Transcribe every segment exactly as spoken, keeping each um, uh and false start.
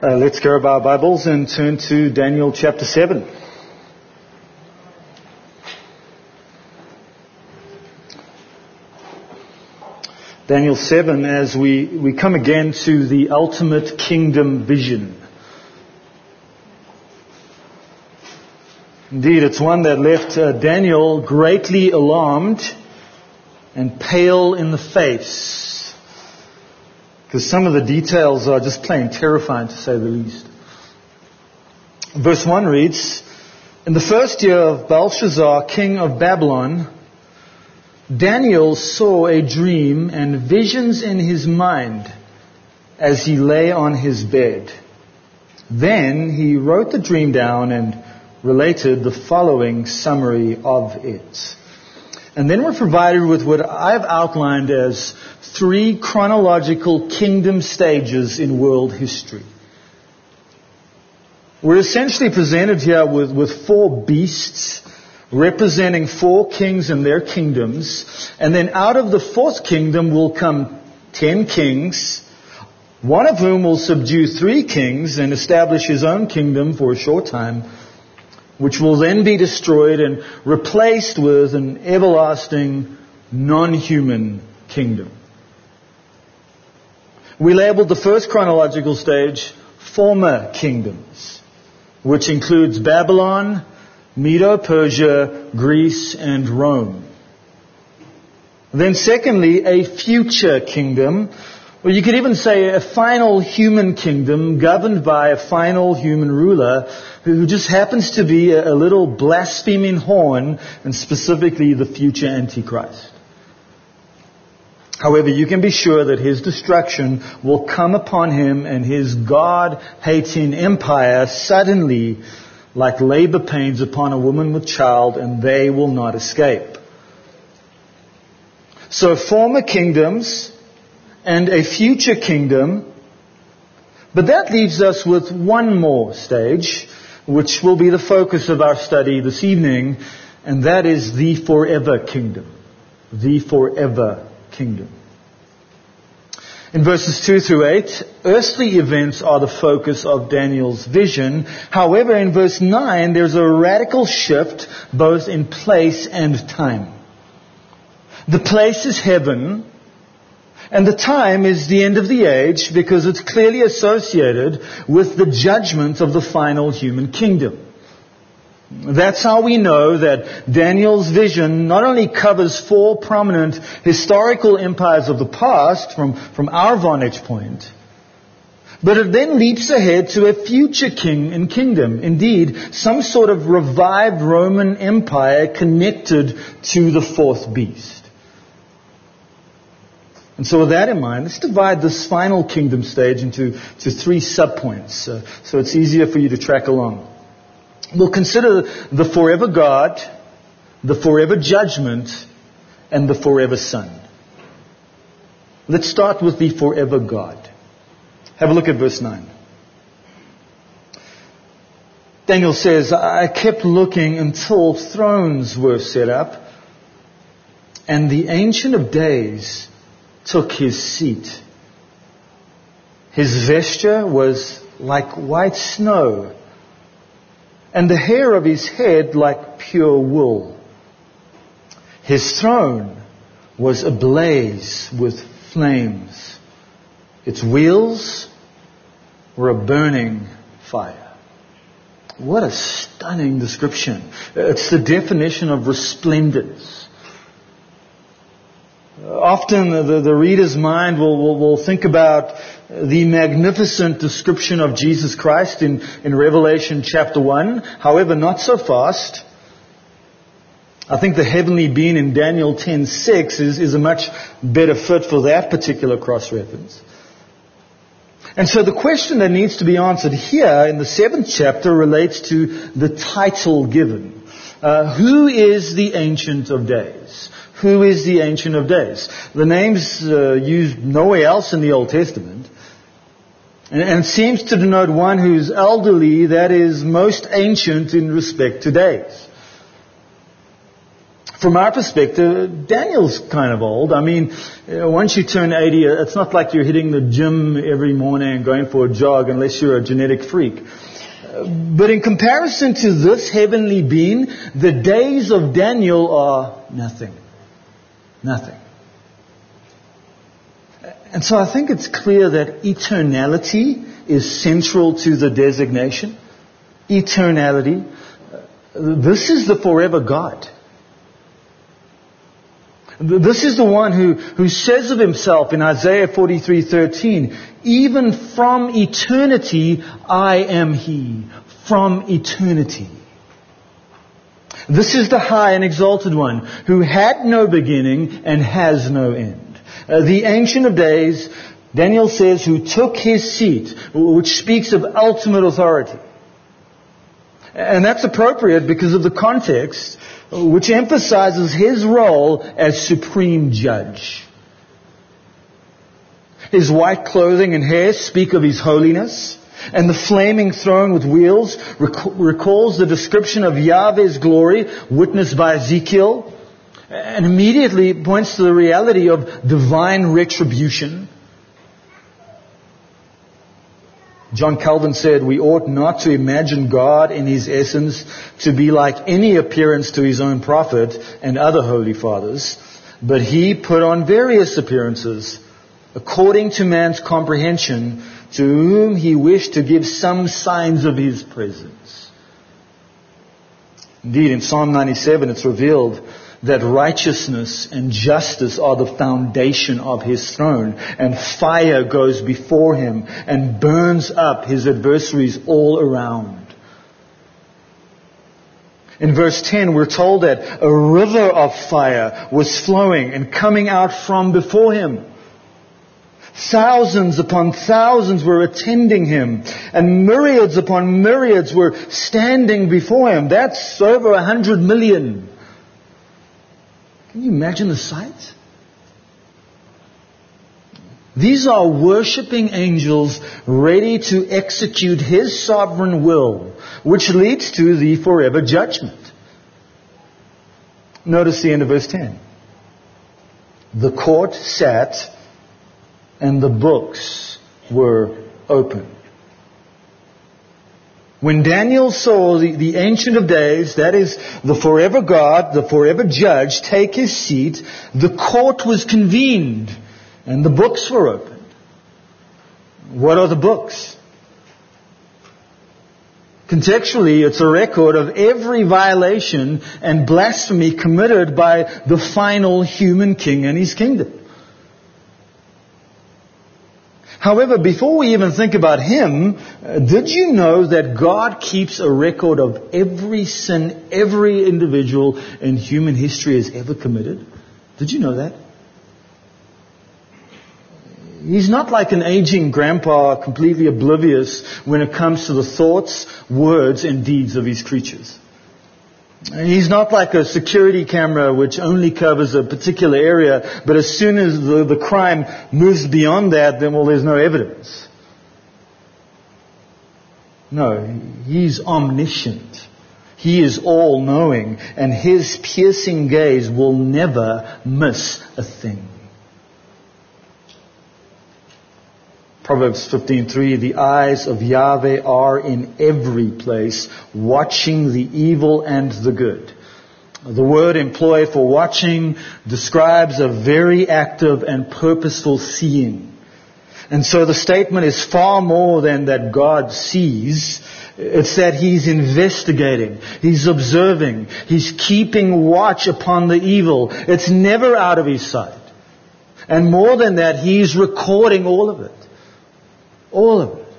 Uh, let's grab our Bibles and turn to Daniel chapter seven. Daniel seven, as we, we come again to the ultimate kingdom vision. Indeed, it's one that left uh, Daniel greatly alarmed and pale in the face. Because some of the details are just plain terrifying, to say the least. Verse one reads, "In the first year of Belshazzar, king of Babylon, Daniel saw a dream and visions in his mind as he lay on his bed. Then he wrote the dream down and related the following summary of it." And then we're provided with what I've outlined as three chronological kingdom stages in world history. We're essentially presented here with, with four beasts representing four kings and their kingdoms. And then out of the fourth kingdom will come ten kings, one of whom will subdue three kings and establish his own kingdom for a short time, which will then be destroyed and replaced with an everlasting, non-human kingdom. We labeled the first chronological stage former kingdoms, which includes Babylon, Medo-Persia, Greece, and Rome. Then secondly, a future kingdom, or you could even say a final human kingdom governed by a final human ruler who just happens to be a, a little blaspheming horn, and specifically the future Antichrist. However, you can be sure that his destruction will come upon him and his God-hating empire suddenly like labor pains upon a woman with child, and they will not escape. So former kingdoms and a future kingdom, but that leaves us with one more stage, which will be the focus of our study this evening, and that is the forever kingdom. The forever kingdom. In verses two through eight, earthly events are the focus of Daniel's vision. However, in verse nine, there's a radical shift both in place and time. The place is heaven, and the time is the end of the age because it's clearly associated with the judgment of the final human kingdom. That's how we know that Daniel's vision not only covers four prominent historical empires of the past from, from our vantage point, but it then leaps ahead to a future king and kingdom. Indeed, some sort of revived Roman Empire connected to the fourth beast. And so with that in mind, let's divide this final kingdom stage into to three subpoints, uh, so it's easier for you to track along. We'll consider the forever God, the forever judgment, and the forever Son. Let's start with the forever God. Have a look at verse nine. Daniel says, "I kept looking until thrones were set up, and the Ancient of Days took his seat. His vesture was like white snow, and the hair of his head like pure wool. His throne was ablaze with flames. Its wheels were a burning fire." What a stunning description. It's the definition of resplendence. Often the, the reader's mind will, will, will think about the magnificent description of Jesus Christ in, in Revelation chapter one. However, not so fast. I think the heavenly being in Daniel ten six is, is a much better fit for that particular cross-reference. And so the question that needs to be answered here in the seventh chapter relates to the title given. Uh, who is the Ancient of Days? Who is the Ancient of Days? The name's uh, used nowhere else in the Old Testament. And, and it seems to denote one who's elderly, that is most ancient in respect to days. From our perspective, Daniel's kind of old. I mean, once you turn eighty, it's not like you're hitting the gym every morning and going for a jog unless you're a genetic freak. But in comparison to this heavenly being, the days of Daniel are nothing. Nothing. And so I think it's clear that eternality is central to the designation. Eternality. This is the forever God. This is the one who, who says of himself in Isaiah forty-three thirteen, even from eternity I am he. From eternity. This is the high and exalted one who had no beginning and has no end. Uh, the Ancient of Days, Daniel says, who took his seat, which speaks of ultimate authority. And that's appropriate because of the context, which emphasizes his role as supreme judge. His white clothing and hair speak of his holiness, and the flaming throne with wheels rec- recalls the description of Yahweh's glory witnessed by Ezekiel, and immediately points to the reality of divine retribution. John Calvin said, we ought not to imagine God in his essence to be like any appearance to his own prophet and other holy fathers, but he put on various appearances according to man's comprehension, to whom he wished to give some signs of his presence. Indeed, in Psalm ninety-seven it's revealed that righteousness and justice are the foundation of his throne, and fire goes before him and burns up his adversaries all around. In verse ten, we're told that a river of fire was flowing and coming out from before him. Thousands upon thousands were attending him, and myriads upon myriads were standing before him. That's over a hundred million. Can you imagine the sight? These are worshipping angels ready to execute his sovereign will, which leads to the forever judgment. Notice the end of verse ten. The court sat, and the books were opened. When Daniel saw the, the Ancient of Days, that is the forever God, the forever judge, take his seat, the court was convened and the books were opened. What are the books? Contextually, it's a record of every violation and blasphemy committed by the final human king and his kingdom. However, before we even think about him, uh, did you know that God keeps a record of every sin every individual in human history has ever committed? Did you know that? He's not like an aging grandpa completely oblivious when it comes to the thoughts, words, and deeds of his creatures. He's not like a security camera which only covers a particular area, but as soon as the, the crime moves beyond that, then, well, there's no evidence. No, he's omniscient. He is all-knowing, and his piercing gaze will never miss a thing. Proverbs fifteen three, the eyes of Yahweh are in every place, watching the evil and the good. The word employed for watching describes a very active and purposeful seeing. And so the statement is far more than that God sees. It's that He's investigating, He's observing, He's keeping watch upon the evil. It's never out of His sight. And more than that, He's recording all of it. All of it.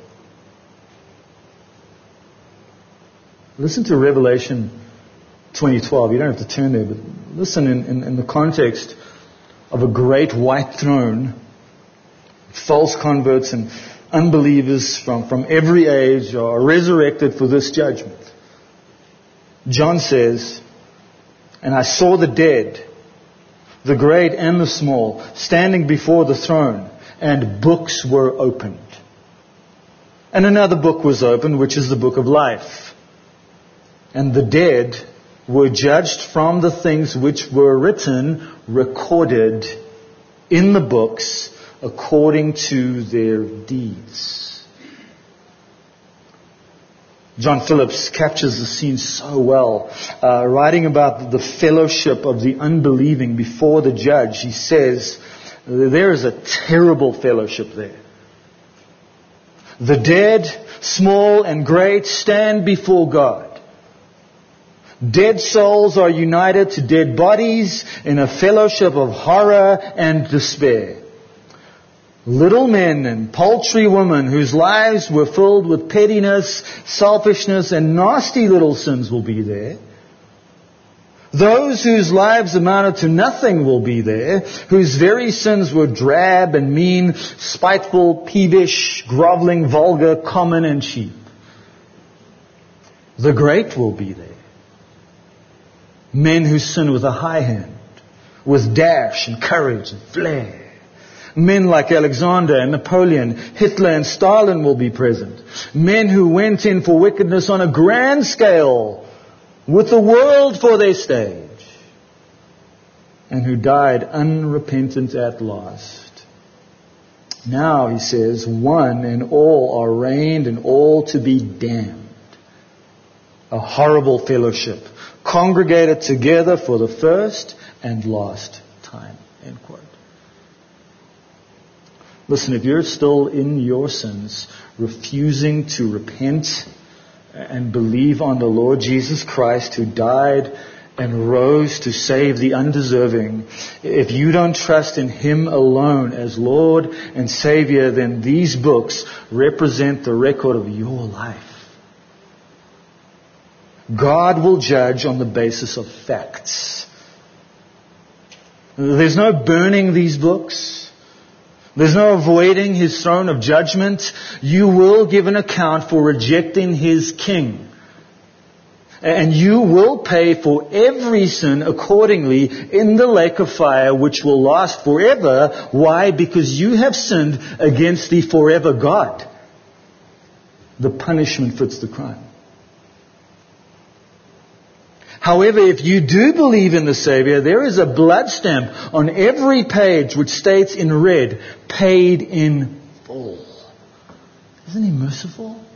Listen to Revelation twenty twelve. You don't have to turn there, but listen in, in, in the context of a great white throne, false converts and unbelievers from, from every age are resurrected for this judgment. John says, and I saw the dead, the great and the small, standing before the throne, and books were opened. And another book was opened, which is the book of life. And the dead were judged from the things which were written, recorded in the books according to their deeds. John Phillips captures the scene so well. Uh, writing about the fellowship of the unbelieving before the judge, he says, there is a terrible fellowship there. The dead, small and great, stand before God. Dead souls are united to dead bodies in a fellowship of horror and despair. Little men and paltry women whose lives were filled with pettiness, selfishness, and nasty little sins will be there. Those whose lives amounted to nothing will be there, whose very sins were drab and mean, spiteful, peevish, groveling, vulgar, common, and cheap. The great will be there. Men who sin with a high hand, with dash and courage and flair. Men like Alexander and Napoleon, Hitler and Stalin will be present. Men who went in for wickedness on a grand scale, with the world for their stage, and who died unrepentant at last. Now, he says, one and all are reigned and all to be damned. A horrible fellowship, congregated together for the first and last time. End quote. Listen, if you're still in your sins, refusing to repent and believe on the Lord Jesus Christ, who died and rose to save the undeserving, if you don't trust in Him alone as Lord and Savior, then these books represent the record of your life. God will judge on the basis of facts. There's no burning these books. There's no avoiding His throne of judgment. You will give an account for rejecting His King. And you will pay for every sin accordingly in the lake of fire, which will last forever. Why? Because you have sinned against the forever God. The punishment fits the crime. However, if you do believe in the Savior, there is a blood stamp on every page which states in red, paid in full. Isn't He merciful?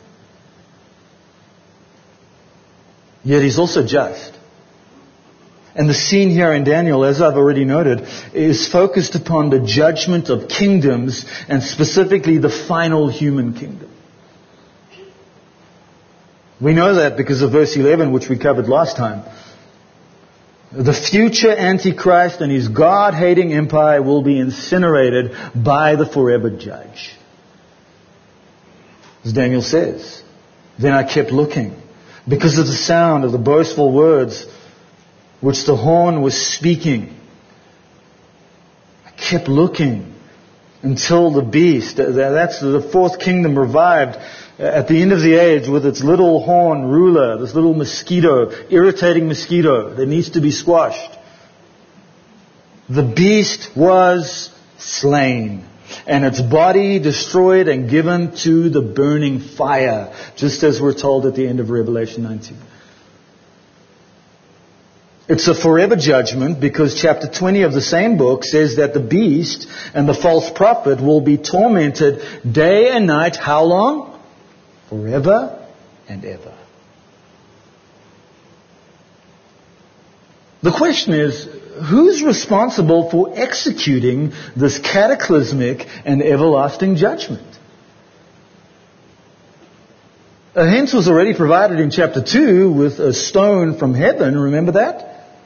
Yet He's also just. And the scene here in Daniel, as I've already noted, is focused upon the judgment of kingdoms, and specifically the final human kingdom. We know that because of verse eleven, which we covered last time. The future Antichrist and his God-hating empire will be incinerated by the forever judge. As Daniel says, then I kept looking, because of the sound of the boastful words which the horn was speaking. I kept looking until the beast, that's the fourth kingdom, revived at the end of the age with its little horn ruler, this little mosquito, irritating mosquito that needs to be squashed. The beast was slain, and its body destroyed and given to the burning fire, just as we're told at the end of Revelation nineteen. It's a forever judgment because chapter twenty of the same book says that the beast and the false prophet will be tormented day and night. How long? Forever and ever. The question is, who's responsible for executing this cataclysmic and everlasting judgment? A hint was already provided in chapter two with a stone from heaven. Remember that?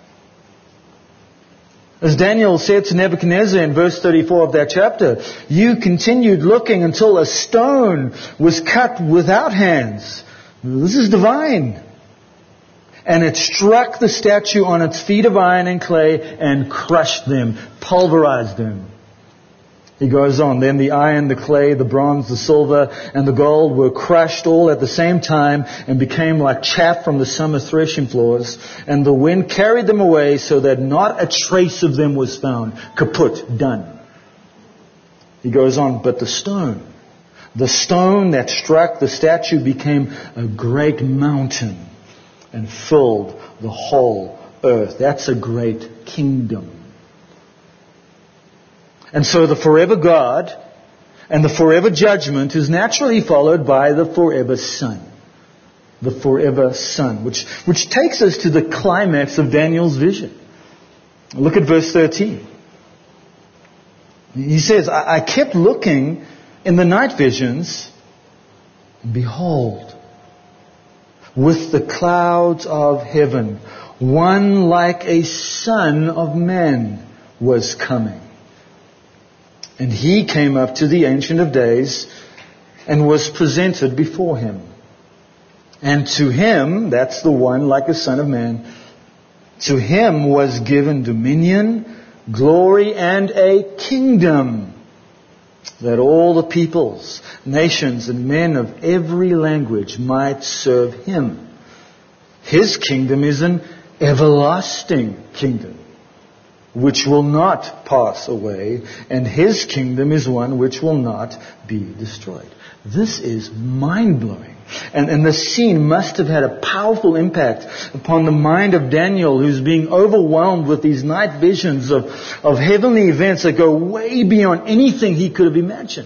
As Daniel said to Nebuchadnezzar in verse thirty-four of that chapter, you continued looking until a stone was cut without hands. This is divine. And it struck the statue on its feet of iron and clay and crushed them, pulverized them. He goes on, then the iron, the clay, the bronze, the silver, and the gold were crushed all at the same time and became like chaff from the summer threshing floors. And the wind carried them away so that not a trace of them was found. Kaput, done. He goes on, but the stone, the stone that struck the statue became a great mountain and filled the whole earth. That's a great kingdom. And so the forever God and the forever judgment is naturally followed by the forever Son. The forever Son, which, which takes us to the climax of Daniel's vision. Look at verse thirteen. He says, I, I kept looking in the night visions, and behold, with the clouds of heaven, one like a son of man was coming. And he came up to the Ancient of Days and was presented before him. And to him, that's the one like a son of man, to him was given dominion, glory, and a kingdom, that all the peoples, nations, and men of every language might serve him. His kingdom is an everlasting kingdom, which will not pass away, and his kingdom is one which will not be destroyed. This is mind-blowing. And, and the scene must have had a powerful impact upon the mind of Daniel, who's being overwhelmed with these night visions of, of heavenly events that go way beyond anything he could have imagined.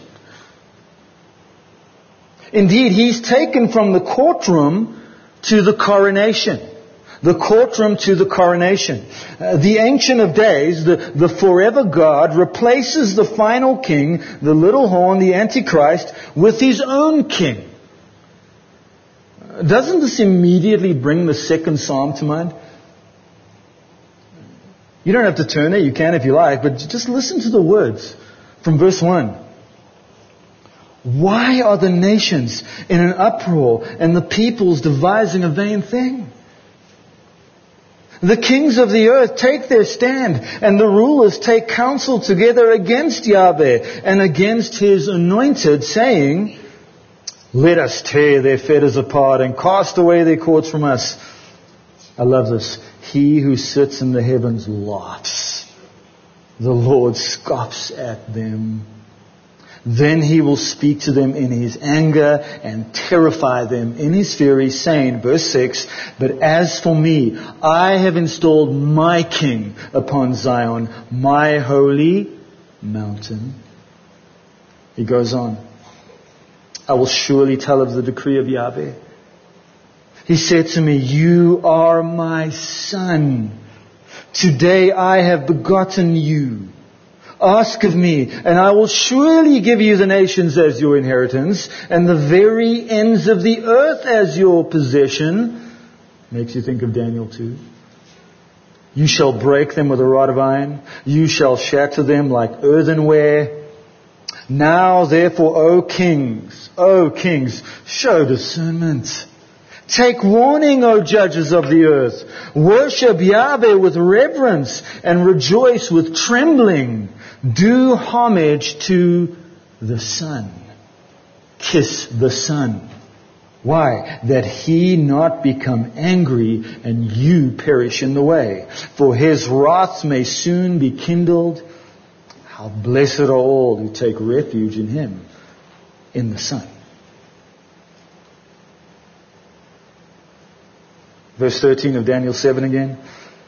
Indeed, he's taken from the courtroom to the coronation. The courtroom to the coronation. Uh, the Ancient of Days, the, the forever God, replaces the final king, the little horn, the Antichrist, with his own king. Uh, doesn't this immediately bring the second psalm to mind? You don't have to turn it, you can if you like, but just listen to the words from verse one. Why are the nations in an uproar and the peoples devising a vain thing? The kings of the earth take their stand, and the rulers take counsel together against Yahweh and against His anointed, saying, let us tear their fetters apart and cast away their cords from us. I love this. He who sits in the heavens laughs. The Lord scoffs at them. Then He will speak to them in His anger and terrify them in His fury, saying, verse six, but as for me, I have installed my king upon Zion, my holy mountain. He goes on, I will surely tell of the decree of Yahweh. He said to me, you are my son. Today I have begotten you. Ask of me, and I will surely give you the nations as your inheritance, and the very ends of the earth as your possession. Makes you think of Daniel too. You shall break them with a rod of iron. You shall shatter them like earthenware. Now therefore, O kings, O kings, show discernment. Take warning, O judges of the earth. Worship Yahweh with reverence and rejoice with trembling. Do homage to the Son. Kiss the Son. Why? That He not become angry and you perish in the way. For His wrath may soon be kindled. How blessed are all who take refuge in Him, in the Son. Verse thirteen of Daniel seven again.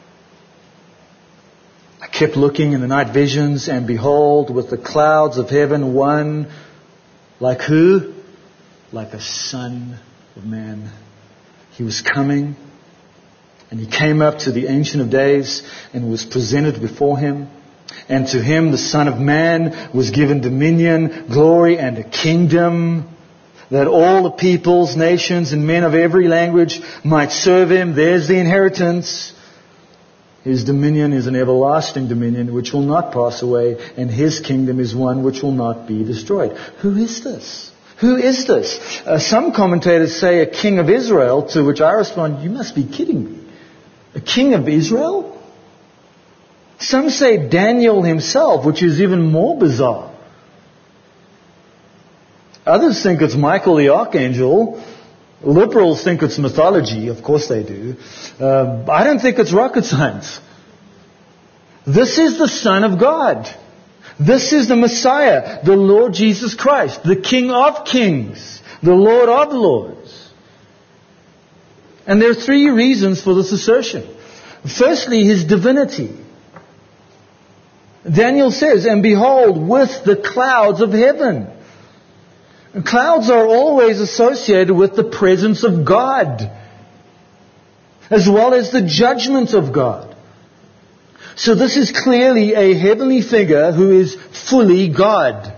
I kept looking in the night visions, and behold, with the clouds of heaven, one like who? Like a son of man. He was coming, and He came up to the Ancient of Days and was presented before Him. And to Him, the Son of Man, was given dominion, glory, and a kingdom, that all the peoples, nations, and men of every language might serve Him. There's the inheritance. His dominion is an everlasting dominion which will not pass away, and His kingdom is one which will not be destroyed. Who is this? Who is this? Uh, some commentators say a king of Israel, to which I respond, you must be kidding me. A king of Israel? Some say Daniel himself, which is even more bizarre. Others think it's Michael the Archangel. Liberals think it's mythology. Of course they do. Uh, I don't think it's rocket science. This is the Son of God. This is the Messiah, the Lord Jesus Christ, the King of Kings, the Lord of Lords. And there are three reasons for this assertion. Firstly, His divinity. Daniel says, and behold, with the clouds of heaven. Clouds are always associated with the presence of God, as well as the judgment of God. So this is clearly a heavenly figure who is fully God.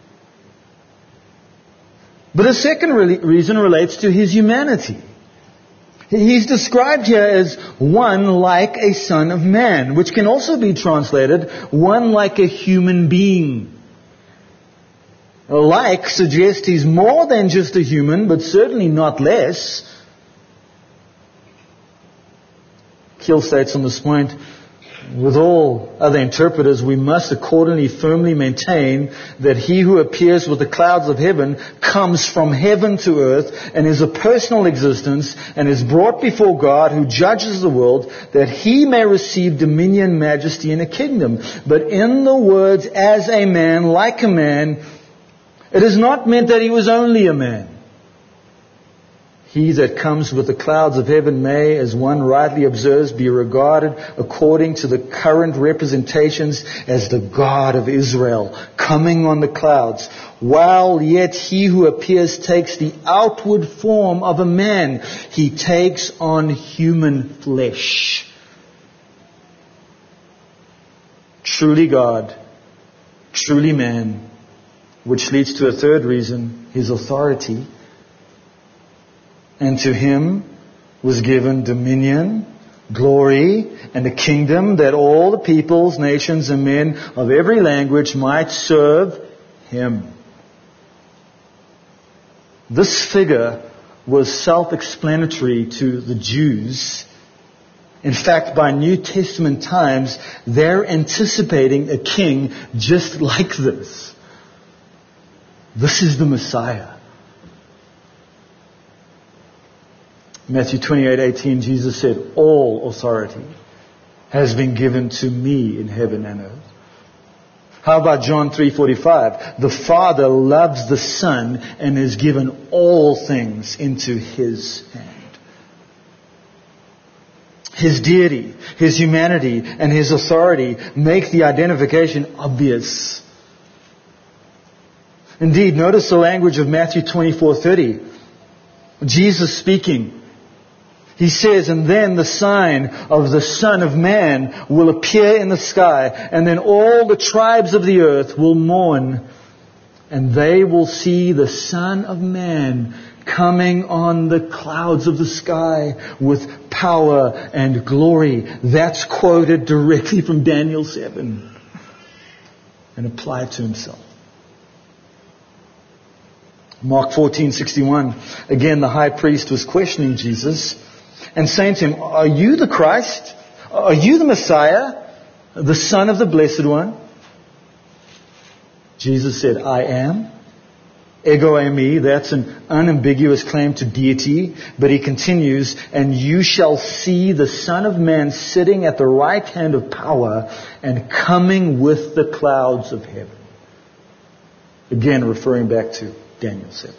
But a second re- reason relates to His humanity. He's described here as one like a son of man, which can also be translated one like a human being. Like suggests He's more than just a human, but certainly not less. Keel states on this point, with all other interpreters, we must accordingly firmly maintain that He who appears with the clouds of heaven comes from heaven to earth and is a personal existence and is brought before God who judges the world, that He may receive dominion, majesty, and a kingdom. But in the words, as a man, like a man, it is not meant that He was only a man. He that comes with the clouds of heaven may, as one rightly observes, be regarded according to the current representations as the God of Israel, coming on the clouds, while yet He who appears takes the outward form of a man. He takes on human flesh. Truly God, truly man, which leads to a third reason, His authority. And to Him was given dominion, glory, and a kingdom that all the peoples, nations, and men of every language might serve Him. This figure was self-explanatory to the Jews. In fact, by New Testament times, they're anticipating a king just like this. This is the Messiah. Matthew twenty-eight eighteen, Jesus said, all authority has been given to me in heaven and earth. How about John three forty-five? The Father loves the Son and has given all things into His hand. His deity, His humanity, and His authority make the identification obvious. Indeed, notice the language of Matthew twenty-four thirty. Jesus speaking. He says, and then the sign of the Son of Man will appear in the sky, and then all the tribes of the earth will mourn, and they will see the Son of Man coming on the clouds of the sky with power and glory. That's quoted directly from Daniel seven and applied to Himself. Mark fourteen sixty-one. Again, the high priest was questioning Jesus and saying to Him, are you the Christ? Are you the Messiah? The Son of the Blessed One? Jesus said, I am. Ego eimi, that's an unambiguous claim to deity. But He continues, and you shall see the Son of Man sitting at the right hand of power and coming with the clouds of heaven. Again, referring back to Daniel seven.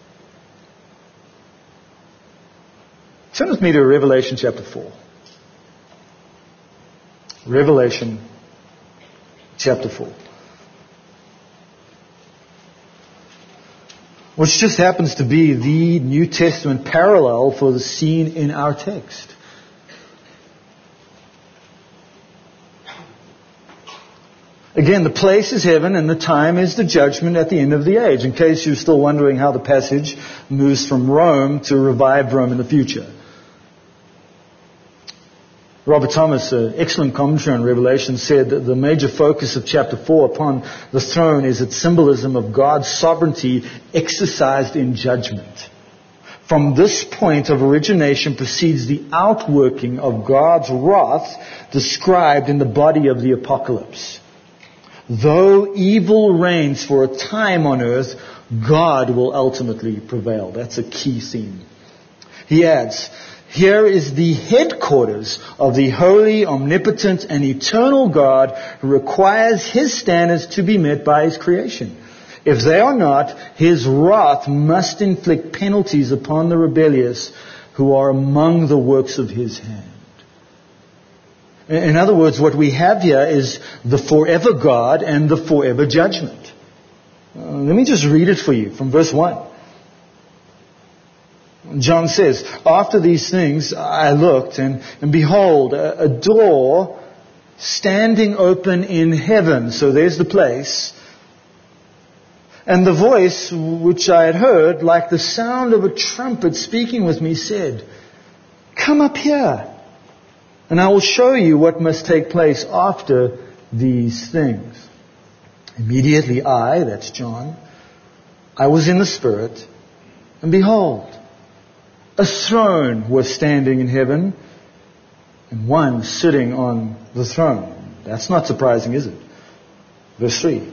Turn with me to Revelation chapter four. Revelation chapter four. Which just happens to be the New Testament parallel for the scene in our text. Again, the place is heaven and the time is the judgment at the end of the age, in case you're still wondering how the passage moves from Rome to revived Rome in the future. Robert Thomas, an excellent commentary on Revelation, said that the major focus of chapter four upon the throne is its symbolism of God's sovereignty exercised in judgment. From this point of origination proceeds the outworking of God's wrath described in the body of the apocalypse. Though evil reigns for a time on earth, God will ultimately prevail. That's a key theme. He adds, here is the headquarters of the holy, omnipotent, and eternal God who requires His standards to be met by His creation. If they are not, His wrath must inflict penalties upon the rebellious who are among the works of His hand. In other words, what we have here is the forever God and the forever judgment. Uh, let me just read it for you from verse one. John says, after these things I looked, and, and behold, a, a door standing open in heaven. So there's the place. And the voice which I had heard, like the sound of a trumpet speaking with me, said, "Come up here, and I will show you what must take place after these things." Immediately I, that's John, I was in the Spirit, and behold, a throne was standing in heaven, and one sitting on the throne. That's not surprising, is it? Verse three.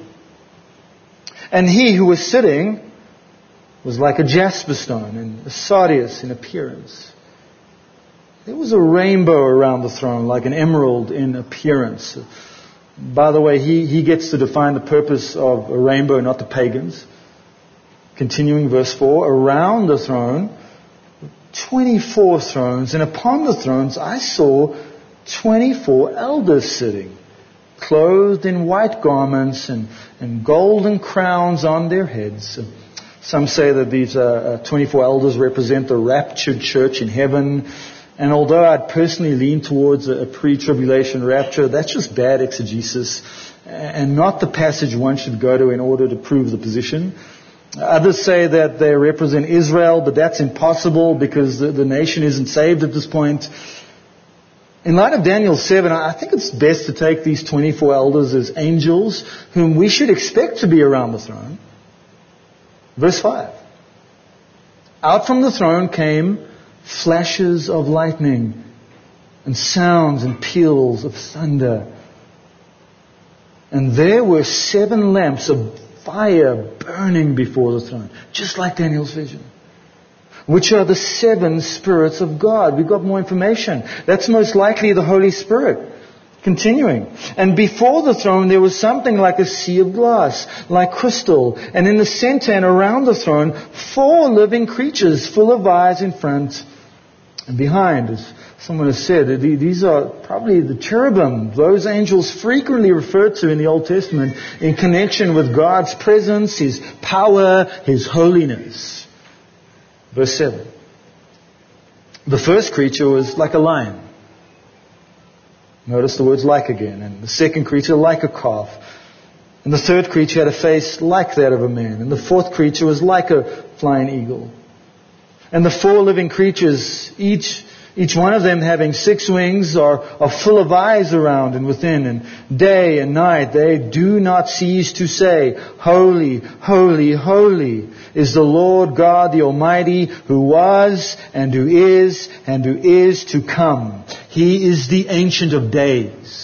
And he who was sitting was like a jasper stone and a sardius in appearance. There was a rainbow around the throne, like an emerald in appearance. By the way, he, he gets to define the purpose of a rainbow, not the pagans. Continuing verse four, around the throne, twenty-four thrones, and upon the thrones I saw twenty-four elders sitting, clothed in white garments and, and golden crowns on their heads. Some say that these uh, twenty-four elders represent the raptured church in heaven. And although I'd personally lean towards a pre-tribulation rapture, that's just bad exegesis and not the passage one should go to in order to prove the position. Others say that they represent Israel, but that's impossible because the, the nation isn't saved at this point. In light of Daniel seven, I think it's best to take these twenty-four elders as angels whom we should expect to be around the throne. Verse five. Out from the throne came flashes of lightning and sounds and peals of thunder. And there were seven lamps of fire burning before the throne, just like Daniel's vision, which are the seven spirits of God. We've got more information. That's most likely the Holy Spirit. Continuing. And before the throne there was something like a sea of glass, like crystal. And in the center and around the throne, four living creatures full of eyes in front and behind. As someone has said, these are probably the cherubim, those angels frequently referred to in the Old Testament in connection with God's presence, His power, His holiness. Verse seven. The first creature was like a lion. Notice the words like again. And the second creature like a calf. And the third creature had a face like that of a man. And the fourth creature was like a flying eagle. And the four living creatures, each each one of them having six wings, are, are full of eyes around and within. And day and night they do not cease to say, "Holy, holy, holy is the Lord God the Almighty, who was and who is and who is to come. He is the Ancient of Days."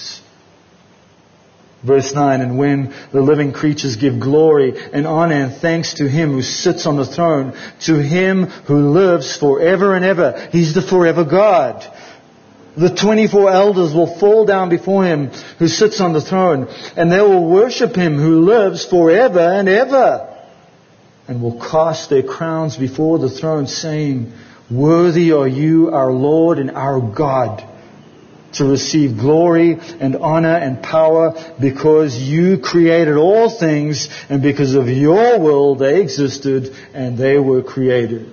Verse nine, and when the living creatures give glory and honor and thanks to Him who sits on the throne, to Him who lives forever and ever. He's the forever God. The twenty-four elders will fall down before Him who sits on the throne, and they will worship Him who lives forever and ever, and will cast their crowns before the throne, saying, "Worthy are you, our Lord and our God, to receive glory and honor and power, because you created all things, and because of your will they existed and they were created."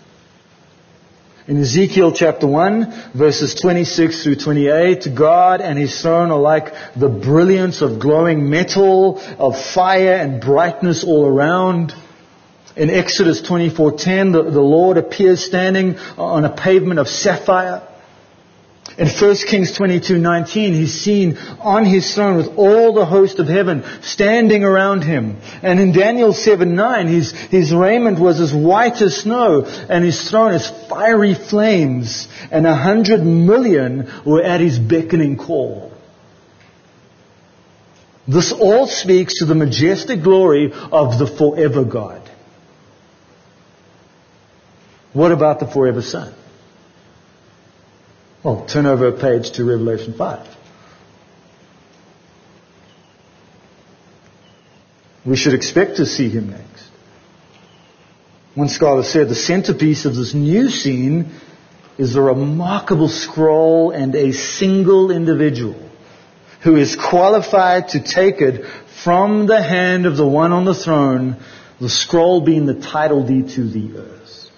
In Ezekiel chapter one, verses twenty-six through twenty-eight, God and His throne are like the brilliance of glowing metal, of fire and brightness all around. In Exodus twenty-four ten, the, the Lord appears standing on a pavement of sapphire. In First Kings twenty-two nineteen, He's seen on His throne with all the host of heaven standing around Him. And in Daniel seven nine, his, his raiment was as white as snow, and His throne as fiery flames, and a hundred million were at His beckoning call. This all speaks to the majestic glory of the forever God. What about the forever Son? Well, turn over a page to Revelation five. We should expect to see Him next. One scholar said the centerpiece of this new scene is a remarkable scroll and a single individual who is qualified to take it from the hand of the one on the throne, the scroll being the title deed to the earth.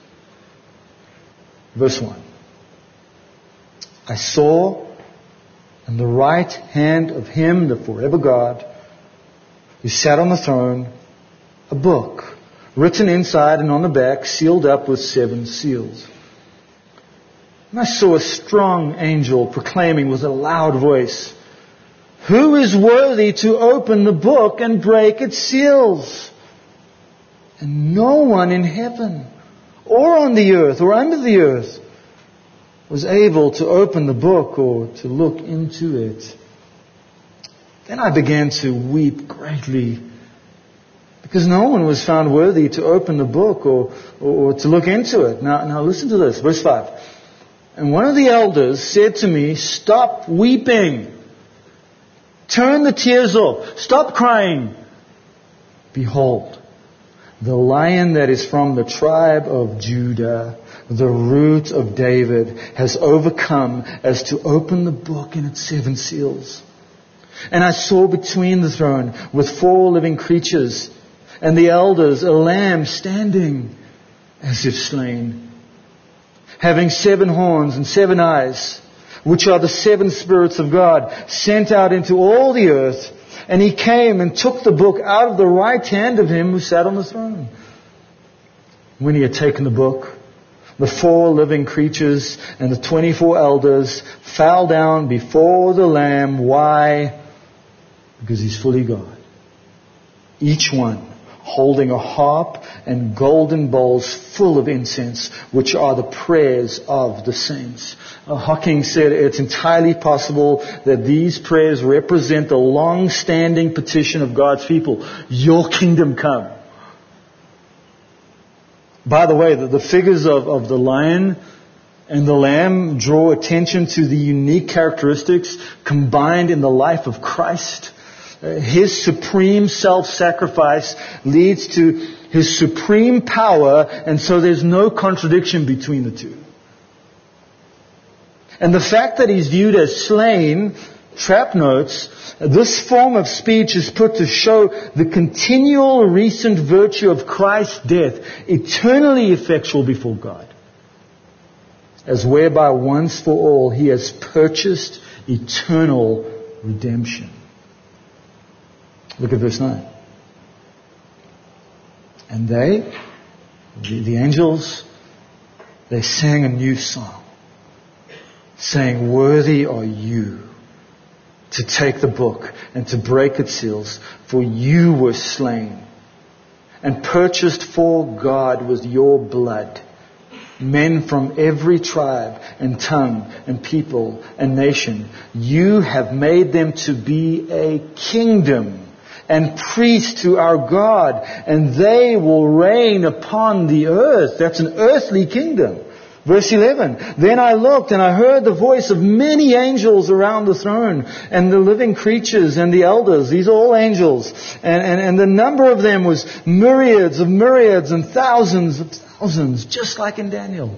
Verse one. I saw in the right hand of him, the forever God, who sat on the throne, a book, written inside and on the back, sealed up with seven seals. And I saw a strong angel proclaiming with a loud voice, who is worthy to open the book and break its seals? And no one in heaven or on the earth or under the earth was able to open the book or to look into it. Then I began to weep greatly, because no one was found worthy to open the book or, or, or to look into it. Now, now listen to this, verse five. And one of the elders said to me, stop weeping. Turn the tears off. Stop crying. Behold, the Lion that is from the tribe of Judah, the root of David, has overcome as to open the book and its seven seals. And I saw between the throne with four living creatures and the elders a lamb standing as if slain, having seven horns and seven eyes, which are the seven spirits of God, sent out into all the earth. And he came and took the book out of the right hand of him who sat on the throne. When he had taken the book, the four living creatures and the twenty-four elders fell down before the Lamb. Why? Because he's fully God. Each one holding a harp and golden bowls full of incense, which are the prayers of the saints. Uh, Hawking said it's entirely possible that these prayers represent the long-standing petition of God's people. Your kingdom come. By the way, the, the figures of, of the lion and the lamb draw attention to the unique characteristics combined in the life of Christ. His supreme self-sacrifice leads to His supreme power, and so there's no contradiction between the two. And the fact that He's viewed as slain, Trapp notes, this form of speech is put to show the continual recent virtue of Christ's death, eternally effectual before God, as whereby once for all He has purchased eternal redemption. Look at verse nine. And they, the, the angels, they sang a new song, saying, worthy are you to take the book and to break its seals, for you were slain and purchased for God with your blood men from every tribe and tongue and people and nation. You have made them to be a kingdom and priests to our God, and they will reign upon the earth. That's an earthly kingdom. Verse eleven, then I looked and I heard the voice of many angels around the throne and the living creatures and the elders. These are all angels. And, and, and the number of them was myriads of myriads and thousands of thousands, just like in Daniel.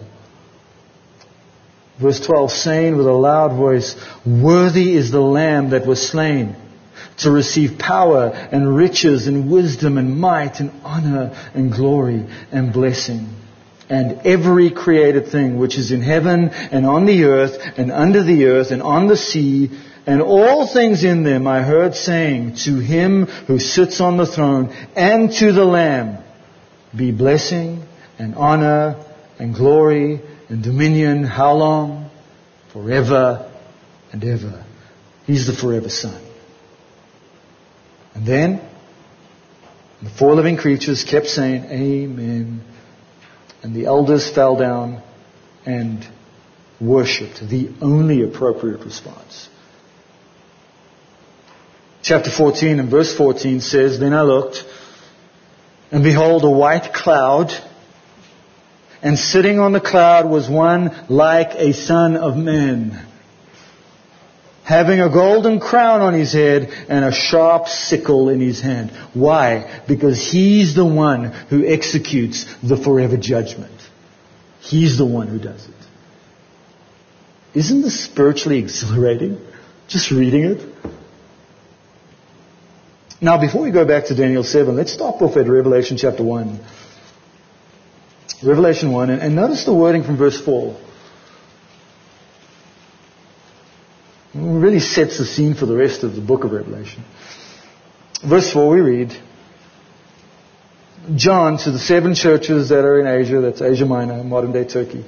Verse twelve, saying with a loud voice, worthy is the Lamb that was slain to receive power and riches and wisdom and might and honor and glory and blessing. And every created thing which is in heaven and on the earth and under the earth and on the sea and all things in them, I heard saying, to Him who sits on the throne and to the Lamb be blessing and honor and glory and dominion. How long? Forever and ever. He's the forever Son. And then the four living creatures kept saying, Amen. And the elders fell down and worshipped, the only appropriate response. Chapter fourteen and verse fourteen says, then I looked, and behold, a white cloud, and sitting on the cloud was one like a son of man, having a golden crown on his head and a sharp sickle in his hand. Why? Because he's the one who executes the forever judgment. He's the one who does it. Isn't this spiritually exhilarating? Just reading it. Now, before we go back to Daniel seven, let's stop off at Revelation chapter one. Revelation one, and, and notice the wording from verse four. It really sets the scene for the rest of the book of Revelation. Verse four, we read, John, to the seven churches that are in Asia, that's Asia Minor, modern day Turkey.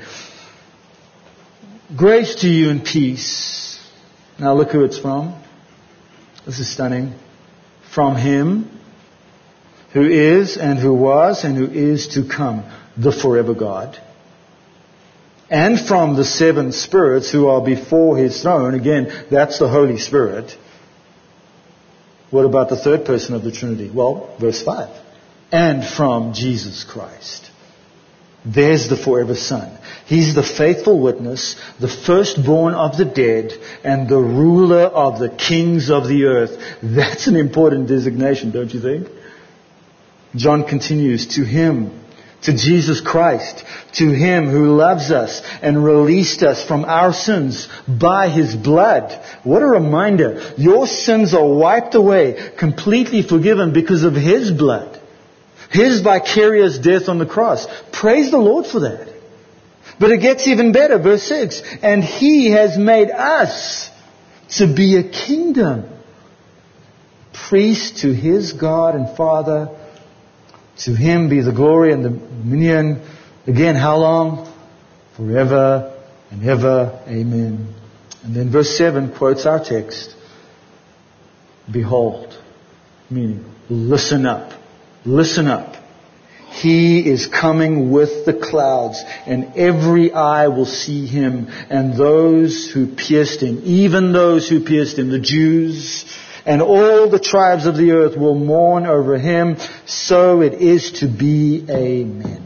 Grace to you and peace. Now look who it's from. This is stunning. From Him who is and who was and who is to come, the forever God. And from the seven spirits who are before His throne. Again, that's the Holy Spirit. What about the third person of the Trinity? Well, verse five. And from Jesus Christ. There's the forever Son. He's the faithful witness, the firstborn of the dead, and the ruler of the kings of the earth. That's an important designation, don't you think? John continues, to Him, to Jesus Christ, to Him who loves us and released us from our sins by His blood. What a reminder. Your sins are wiped away, completely forgiven because of His blood. His vicarious death on the cross. Praise the Lord for that. But it gets even better. Verse six. And He has made us to be a kingdom. Priest to His God and Father. To Him be the glory and the dominion. Again, how long? Forever and ever. Amen. And then verse seven quotes our text. Behold. Meaning, listen up. Listen up. He is coming with the clouds, and every eye will see Him, and those who pierced Him, even those who pierced Him, the Jews, and all the tribes of the earth will mourn over Him. So it is to be. Amen.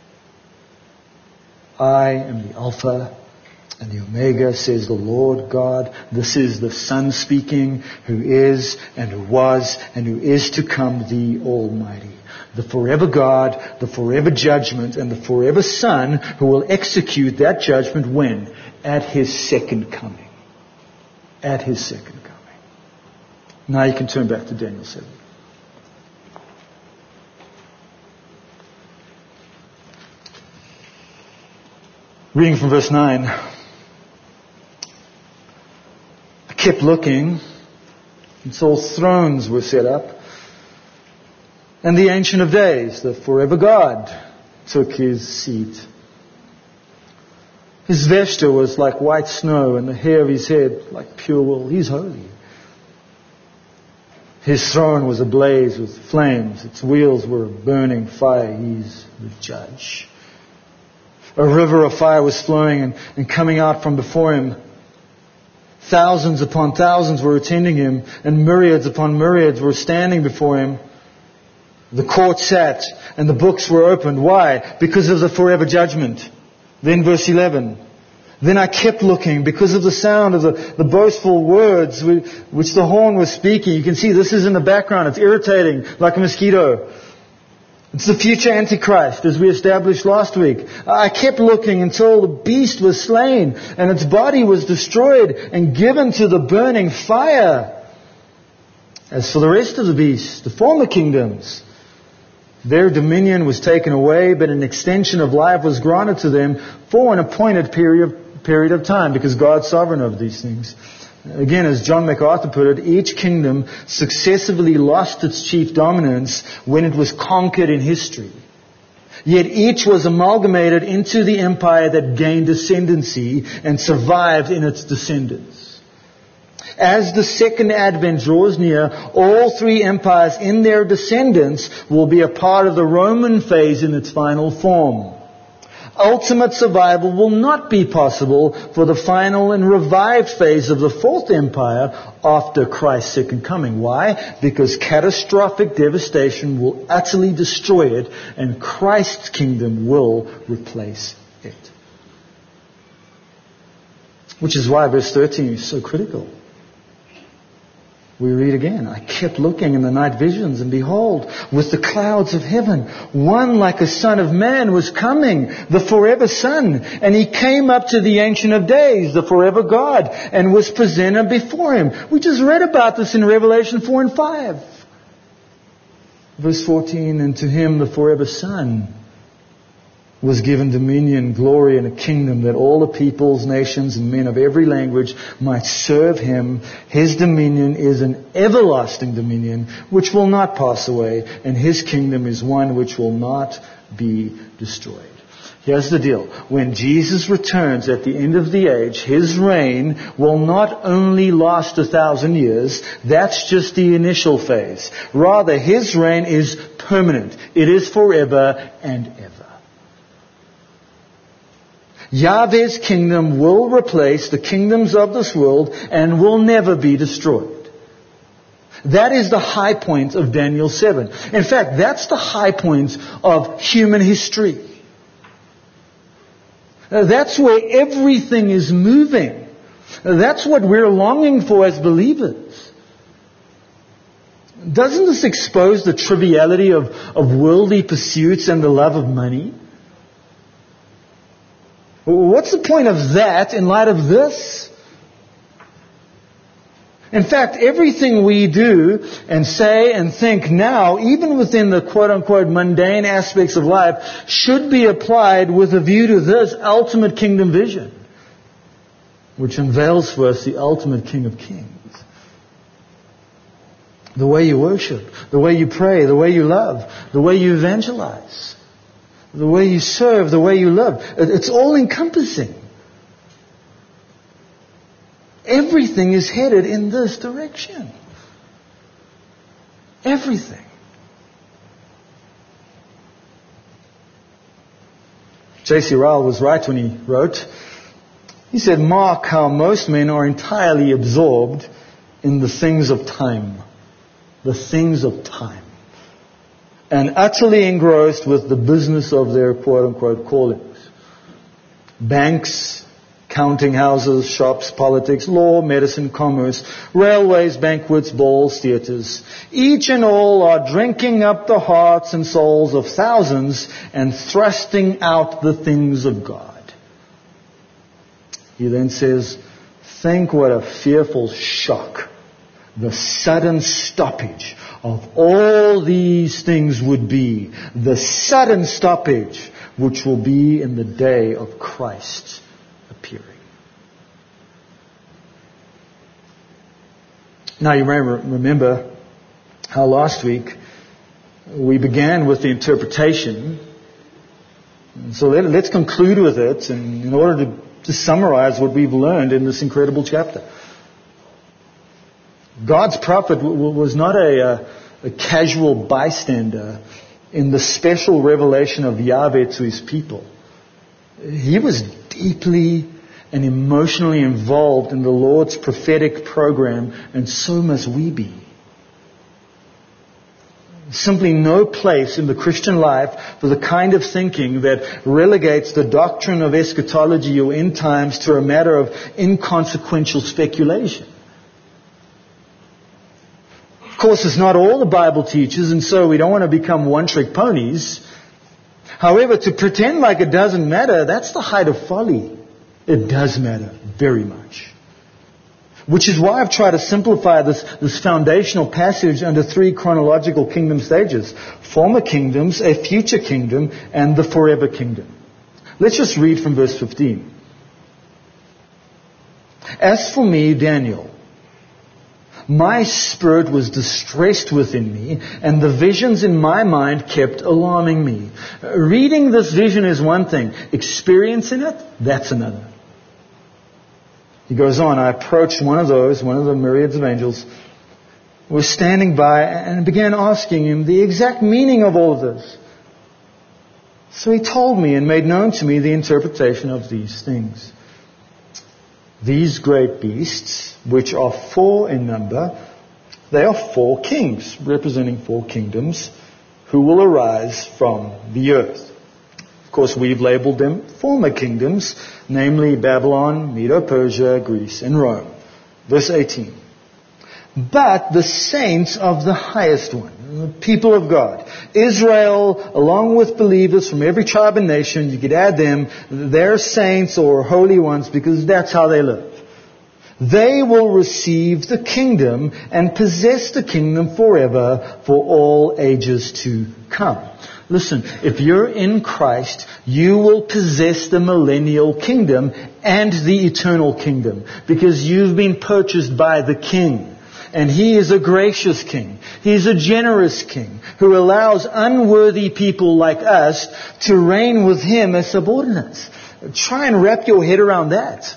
I am the Alpha and the Omega, says the Lord God. This is the Son speaking, who is and who was and who is to come, the Almighty. The forever God, the forever judgment, and the forever Son who will execute that judgment when? At His second coming. At His second coming. Now you can turn back to Daniel seven. Reading from verse nine. I kept looking until thrones were set up. And the Ancient of Days, the forever God, took His seat. His vesture was like white snow, and the hair of His head like pure wool. He's holy. His throne was ablaze with flames. Its wheels were burning fire. He's the judge. A river of fire was flowing and, and coming out from before Him. Thousands upon thousands were attending Him, and myriads upon myriads were standing before Him. The court sat and the books were opened. Why? Because of the forever judgment. Then verse eleven. Then I kept looking because of the sound of the, the boastful words which the horn was speaking. You can see this is in the background. It's irritating like a mosquito. It's the future Antichrist, as we established last week. I kept looking until the beast was slain and its body was destroyed and given to the burning fire. As for the rest of the beasts, the former kingdoms, their dominion was taken away, but an extension of life was granted to them for an appointed period, period of time, because God's sovereign over these things. Again, as John MacArthur put it, each kingdom successively lost its chief dominance when it was conquered in history. Yet each was amalgamated into the empire that gained ascendancy and survived in its descendants. As the second advent draws near, all three empires in their descendants will be a part of the Roman phase in its final form. Ultimate survival will not be possible for the final and revived phase of the fourth empire after Christ's second coming. Why? Because catastrophic devastation will utterly destroy it, and Christ's kingdom will replace it. Which is why verse thirteen is so critical. We read again, I kept looking in the night visions, and behold, with the clouds of heaven, one like a son of man was coming, the forever Son. And he came up to the Ancient of Days, the forever God, and was presented before him. We just read about this in Revelation four and five. Verse fourteen, and to him the forever Son was given dominion, glory, and a kingdom, that all the peoples, nations, and men of every language might serve him. His dominion is an everlasting dominion which will not pass away, and his kingdom is one which will not be destroyed. Here's the deal. When Jesus returns at the end of the age, his reign will not only last a thousand years. That's just the initial phase. Rather, his reign is permanent. It is forever and ever. Yahweh's kingdom will replace the kingdoms of this world and will never be destroyed. That is the high point of Daniel seven. In fact, that's the high point of human history. That's where everything is moving. That's what we're longing for as believers. Doesn't this expose the triviality of, of worldly pursuits and the love of money? What's the point of that in light of this? In fact, everything we do and say and think now, even within the quote-unquote mundane aspects of life, should be applied with a view to this ultimate kingdom vision, which unveils for us the ultimate King of Kings. The way you worship, the way you pray, the way you love, the way you evangelize, the way you serve, the way you love. It's all encompassing. Everything is headed in this direction. Everything. J C Ryle was right when he wrote, he said, mark how most men are entirely absorbed in the things of time. The things of time. And utterly engrossed with the business of their quote-unquote callings. Banks, counting houses, shops, politics, law, medicine, commerce, railways, banquets, balls, theatres. Each and all are drinking up the hearts and souls of thousands and thrusting out the things of God. He then says, think what a fearful shock the sudden stoppage of all these things would be. The sudden stoppage which will be in the day of Christ appearing. Now you may remember how last week we began with the interpretation. So let, let's conclude with it, and in order to, to summarize what we've learned in this incredible chapter. God's prophet was not a, a casual bystander in the special revelation of Yahweh to his people. He was deeply and emotionally involved in the Lord's prophetic program, and so must we be. Simply no place in the Christian life for the kind of thinking that relegates the doctrine of eschatology or end times to a matter of inconsequential speculation. Of course, it's not all the Bible teaches, and so we don't want to become one-trick ponies. However, to pretend like it doesn't matter, that's the height of folly. It does matter very much. Which is why I've tried to simplify this, this foundational passage under three chronological kingdom stages. Former kingdoms, a future kingdom, and the forever kingdom. Let's just read from verse fifteen. As for me, Daniel, my spirit was distressed within me, and the visions in my mind kept alarming me. Reading this vision is one thing. Experiencing it, that's another. He goes on, I approached one of those, one of the myriads of angels, who was standing by and began asking him the exact meaning of all of this. So he told me and made known to me the interpretation of these things. These great beasts, which are four in number, they are four kings, representing four kingdoms, who will arise from the earth. Of course, we've labeled them former kingdoms, namely Babylon, Medo-Persia, Greece, and Rome. Verse eighteen. but the saints of the highest one, the people of God. Israel, along with believers from every tribe and nation, you could add them, they're saints or holy ones because that's how they live. They will receive the kingdom and possess the kingdom forever for all ages to come. Listen, if you're in Christ, you will possess the millennial kingdom and the eternal kingdom because you've been purchased by the King. And He is a gracious King. He's a generous King who allows unworthy people like us to reign with Him as subordinates. Try and wrap your head around that.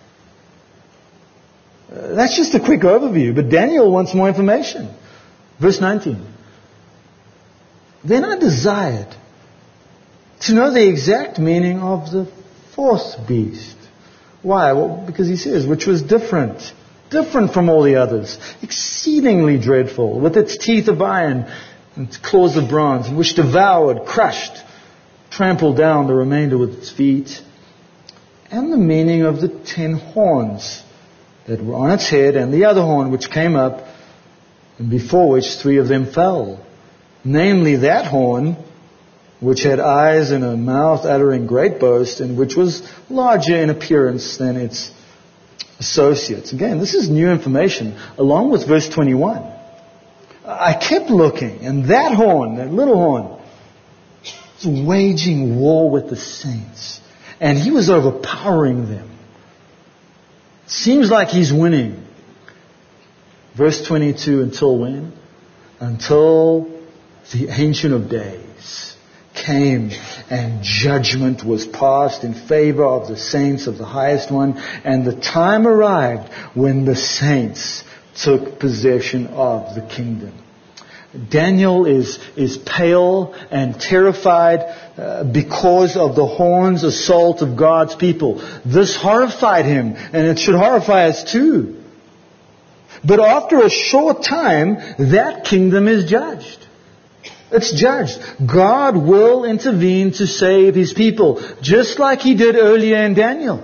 Uh, that's just a quick overview, but Daniel wants more information. Verse nineteen. Then I desired to know the exact meaning of the fourth beast. Why? Well, because he says, which was different. Different from all the others. Exceedingly dreadful, with its teeth of iron and its claws of bronze, which devoured, crushed, trampled down the remainder with its feet. And the meaning of the ten horns that were on its head, and the other horn which came up, and before which three of them fell. Namely, that horn which had eyes and a mouth uttering great boast, and which was larger in appearance than its associates. Again, this is new information, along with verse twenty-one. I kept looking, and that horn, that little horn, was waging war with the saints. And he was overpowering them. Seems like he's winning. Verse twenty-two, until when? Until the Ancient of Days came and judgment was passed in favor of the saints of the highest one, and the time arrived when the saints took possession of the kingdom. Daniel is, is pale and terrified uh, because of the horn's assault of God's people. This horrified him, and it should horrify us too. But after a short time, that kingdom is judged. It's judged. God will intervene to save His people, just like He did earlier in Daniel.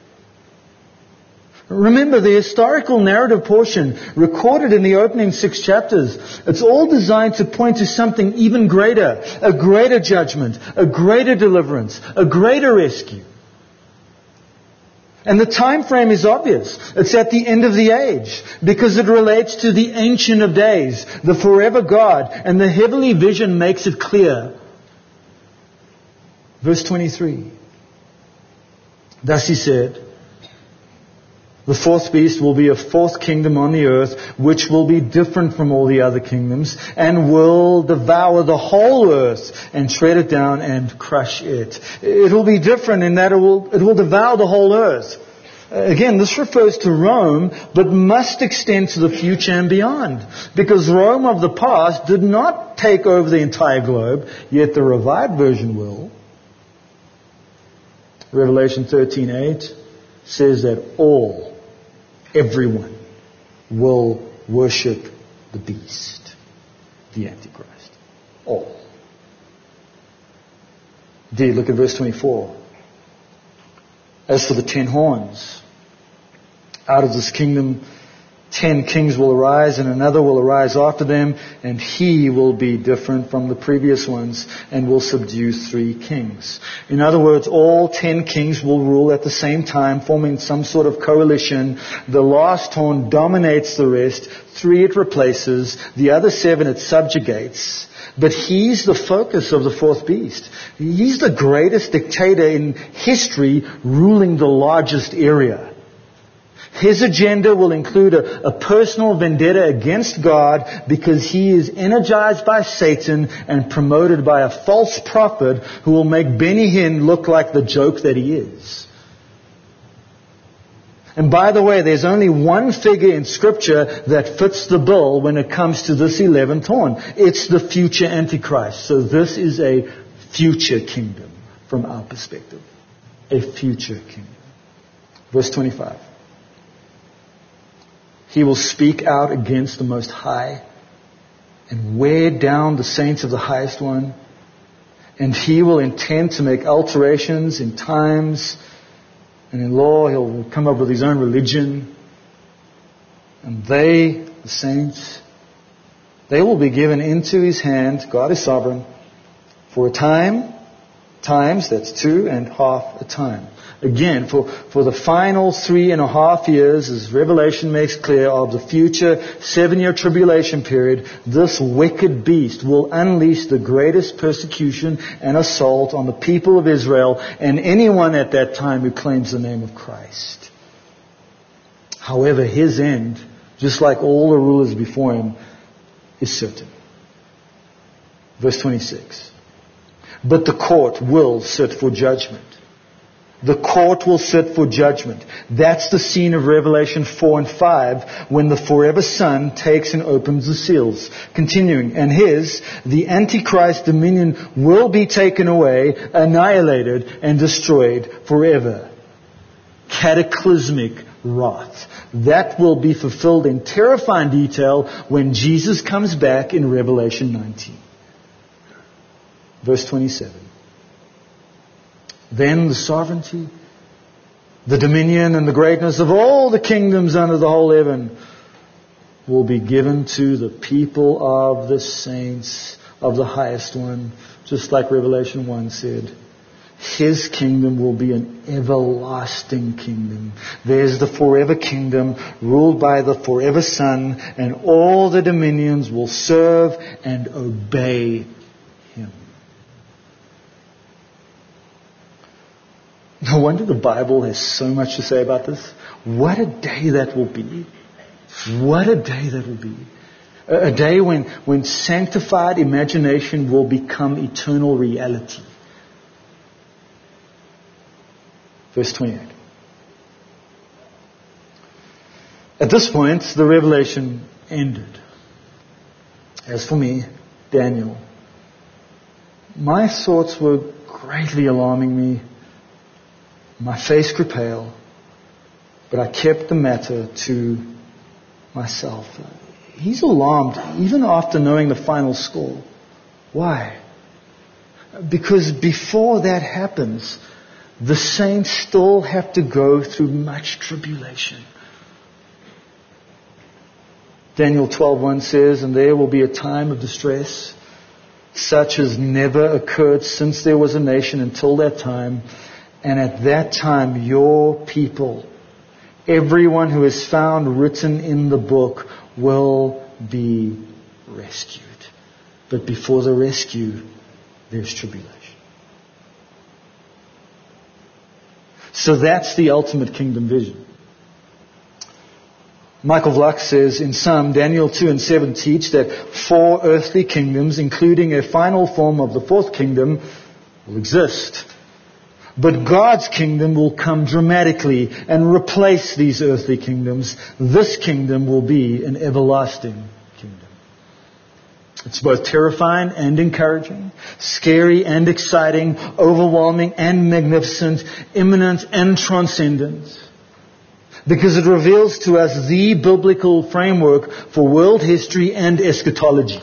Remember, the historical narrative portion recorded in the opening six chapters, it's all designed to point to something even greater, a greater judgment, a greater deliverance, a greater rescue. And the time frame is obvious. It's at the end of the age, because it relates to the Ancient of Days, the forever God, and the heavenly vision makes it clear. Verse twenty-three. Thus He said, the fourth beast will be a fourth kingdom on the earth, which will be different from all the other kingdoms, and will devour the whole earth and tread it down and crush it. It will be different in that it will, it will devour the whole earth. Again, this refers to Rome, but must extend to the future and beyond. Because Rome of the past did not take over the entire globe, yet the revived version will. Revelation thirteen eight says that all, everyone, will worship the beast, the Antichrist. All. Indeed, look at verse twenty-four. As for the ten horns, out of this kingdom ten kings will arise, and another will arise after them, and he will be different from the previous ones, and will subdue three kings. In other words, all ten kings will rule at the same time, forming some sort of coalition. The last horn dominates the rest. Three it replaces. The other seven it subjugates. But he's the focus of the fourth beast. He's the greatest dictator in history, ruling the largest area. His agenda will include a, a personal vendetta against God because he is energized by Satan and promoted by a false prophet who will make Benny Hinn look like the joke that he is. And by the way, there's only one figure in Scripture that fits the bill when it comes to this eleventh horn. It's the future Antichrist. So this is a future kingdom from our perspective. A future kingdom. Verse twenty-five. He will speak out against the Most High and wear down the saints of the Highest One. And he will intend to make alterations in times and in law. He'll come up with his own religion. And they the saints, they will be given into His hand. God is sovereign. For a time, times, that's two and half a time. Again, for, for the final three and a half years, as Revelation makes clear, of the future seven-year tribulation period, this wicked beast will unleash the greatest persecution and assault on the people of Israel and anyone at that time who claims the name of Christ. However, his end, just like all the rulers before him, is certain. Verse twenty-six. But the court will sit for judgment. The court will sit for judgment. That's the scene of Revelation four and five, when the forever Son takes and opens the seals. Continuing, and his, the Antichrist dominion, will be taken away, annihilated, and destroyed forever. Cataclysmic wrath. That will be fulfilled in terrifying detail when Jesus comes back in Revelation nineteen. Verse twenty-seven. Then the sovereignty, the dominion, and the greatness of all the kingdoms under the whole heaven will be given to the people of the saints of the highest one, just like Revelation one said. His kingdom will be an everlasting kingdom. There's the forever kingdom ruled by the forever Son, and all the dominions will serve and obey Him. No wonder the Bible has so much to say about this. What a day that will be. What a day that will be. A day when, when sanctified imagination will become eternal reality. Verse twenty-eight. At this point, the revelation ended. As for me, Daniel, my thoughts were greatly alarming me. My face grew pale, but I kept the matter to myself. He's alarmed even after knowing the final score. Why? Because before that happens, the saints still have to go through much tribulation. Daniel twelve one says, and there will be a time of distress, such as never occurred since there was a nation until that time. And at that time, your people, everyone who is found written in the book, will be rescued. But before the rescue, there's tribulation. So that's the ultimate kingdom vision. Michael Vlach says, in sum, Daniel two and seven teach that four earthly kingdoms, including a final form of the fourth kingdom, will exist. But God's kingdom will come dramatically and replace these earthly kingdoms. This kingdom will be an everlasting kingdom. It's both terrifying and encouraging, scary and exciting, overwhelming and magnificent, imminent and transcendent. Because it reveals to us the biblical framework for world history and eschatology.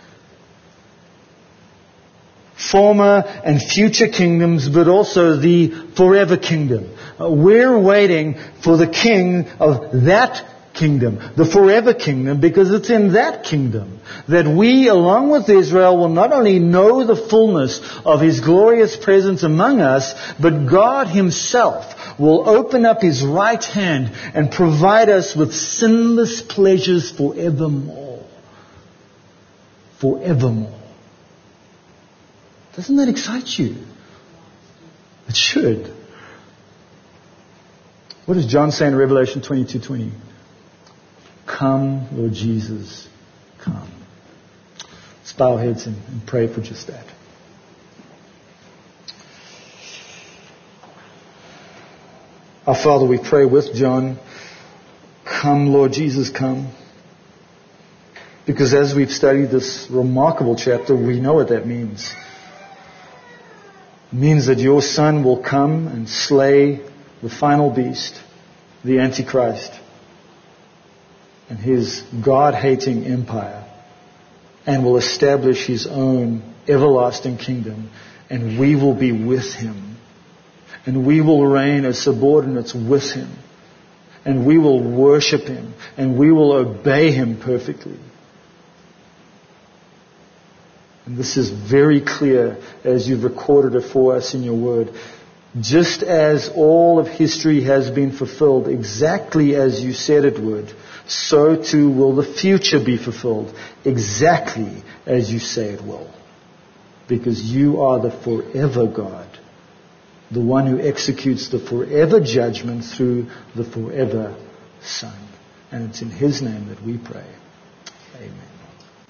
Former and future kingdoms, but also the forever kingdom. Uh, we're waiting for the king of that kingdom, the forever kingdom, because it's in that kingdom that we, along with Israel, will not only know the fullness of His glorious presence among us, but God Himself will open up His right hand and provide us with sinless pleasures forevermore. Forevermore. Doesn't that excite you? It should. What does John say in Revelation twenty-two twenty? Come, Lord Jesus, come. Let's bow our heads and, and pray for just that. Our Father, we pray with John, come, Lord Jesus, come. Because as we've studied this remarkable chapter, we know what that means. It means that your Son will come and slay the final beast, the Antichrist, and his God-hating empire, and will establish His own everlasting kingdom, and we will be with Him. And we will reign as subordinates with Him. And we will worship Him. And we will obey Him perfectly. And this is very clear as you've recorded it for us in your word. Just as all of history has been fulfilled exactly as you said it would, so too will the future be fulfilled exactly as you say it will. Because you are the forever God, the one who executes the forever judgment through the forever Son. And it's in His name that we pray. Amen.